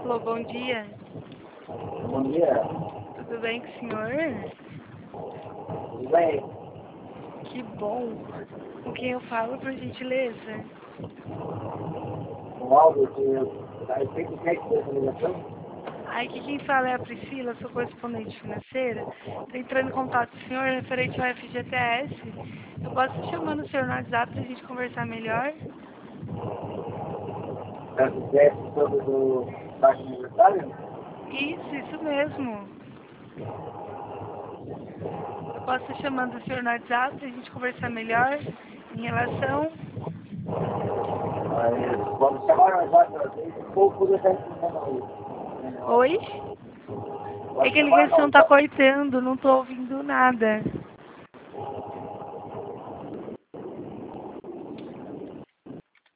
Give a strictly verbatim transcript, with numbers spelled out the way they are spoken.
Alô, bom dia. Bom dia. Tudo bem com o senhor? Tudo bem? Que bom. Com quem eu falo, por gentileza? Com algo que a respeito do que é que foi essa ligação? Ai, aqui quem fala é a Priscila, sou correspondente financeira. Estou entrando em contato com o senhor referente ao F G T S. Eu posso estar chamando o senhor no WhatsApp para a gente conversar melhor? Para dizer sobre o baixo aniversário? Isso, isso mesmo. Eu posso estar chamando o senhor no WhatsApp para a gente conversar melhor em relação... Mas vamos chamar mais lá para ver um pouco do que a gente está falando. Oi? É que a ligação tá cortando, não tô ouvindo nada.